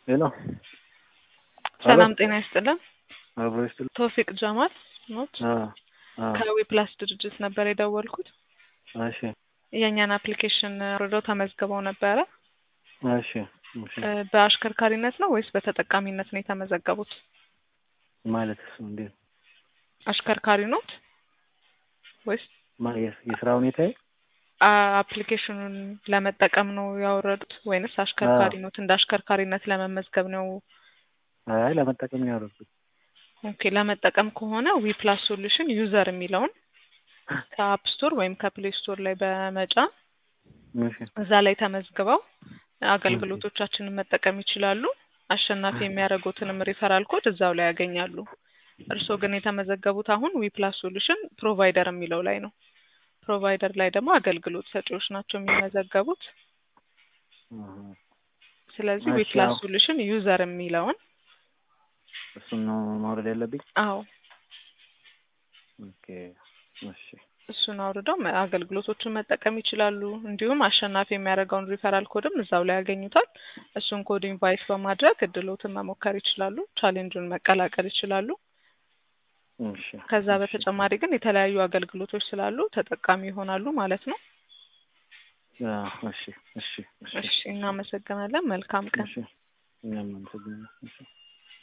ሄሎ ሰላም ጤና ይስጥልን። አብሮስት ቶፊቅ ጀማል ኖት አ ከዊፕላስ ድርጅት ነበር የደወልኩት። እሺ የኛን አፕሊኬሽን አውርደው ተመዝግበው ነበረ። እሺ እሺ በአሽከርካሪነት ነው ወይስ በተጠቃሚነት ነው የተመዘገቡት? ማለት እንዴ አሽከርካሪ ኖት ወይስ የስራ ሁኔታዬ አፕሊኬሽኑን ለመጠቀም ነው ያወረዱት ወይንስ አሽከርካሪ ኖት? እንደ አሽከርካሪነት ለመመዝገብ ነው? አይ ለመጠቀም ነው ያወረድኩት። ኦኬ ለመጠቀም ከሆነ ዊፕላስ ሶሉሽን ዩዘር የሚለውን ከአፕ ስቶር ወይም ከፕሌይ ስቶር ላይ በመጫን እሺ እዛ ላይ ተመዝግበው አገልግሎቶቻችንን መጠቀም ይችላሉ። አሸናፊ የሚያደርጉትንም ሪፈራል ኮድ እዛው ላይ ያገኛሉ። እርስዎ ግን የተመዘገቡት አሁን ዊፕላስ ሶሉሽን ፕሮቫይደር የሚለው ላይ ነው። ፕሮቫይደር ላይ ደግሞ አገልግሎት ሰጪዎች ናቸው የሚመዘገቡት። ስለዚህ እሺ ዊፕላስ አዎ ሶሉሽን ዩዘር የሚለውን እሱን ነው ማውረድ ያለብኝ። አዎ ኦኬ እሺ እሱን አውርደው አገልግሎቶችን መጠቀም ይችላሉ። እንዲሁም አሸናፊ የሚያደርገውን ሪፈራል ኮድም እዛው ላይ ያገኙታል። እሱን ኮድ ኢንቫይት በማድረግ እድሎትን መሞከር ይችላሉ። ቻሌንጁን መቀላቀል ይችላሉ። እሺ ከዛ በተጨማሪ ግን የተለያዩ አገልግሎቶች ስላሉ ተጠቃሚ ይሆናሉ ማለት ነው። እሺ እሺ እሺ እናመሰግናለን። መልካም ቀን። እሺ እኛም እናመሰግናለን። እሺ